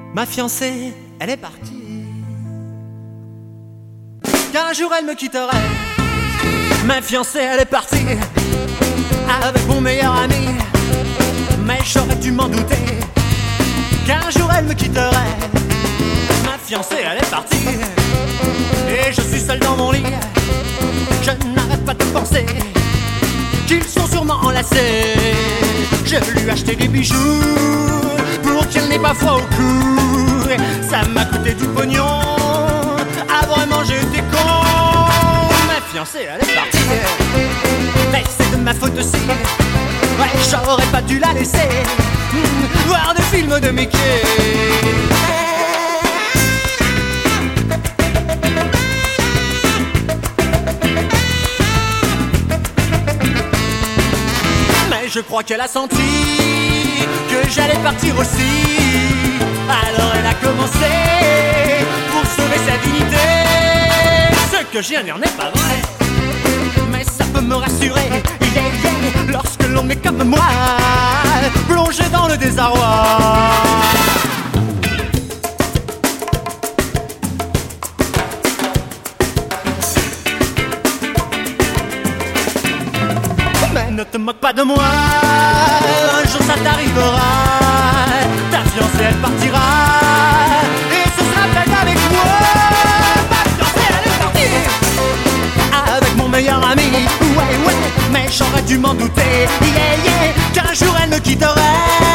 Ma fiancée, elle est partie. Qu'un jour elle me quitterait. Ma fiancée, elle est partie avec mon meilleur ami. Mais j'aurais dû m'en douter qu'un jour elle me quitterait. Ma fiancée, elle est partie et je suis seul dans mon lit. Je n'arrête pas de penser qu'ils sont sûrement enlacés. Je lui ai acheté des bijoux pour qu'elle n'ait pas froid au cou. Ça m'a coûté du pognon. Ah vraiment j'étais con. Ma fiancée elle est partie. Mais c'est de ma faute aussi. Ouais, j'aurais pas dû la laisser voir des films de Mickey. Je crois qu'elle a senti que j'allais partir aussi. Alors elle a commencé pour sauver sa dignité. Ce que je viens de dire n'est pas vrai, mais ça peut me rassurer. Lorsque l'on est comme moi, plongé dans le désarroi. Mais ne te moque pas de moi, un jour ça t'arrivera. Ta fiancée elle partira et ce sera peut-être avec moi. Ma fiancée elle est partie avec mon meilleur ami. Ouais, mais j'aurais dû m'en douter, qu'un jour elle me quitterait.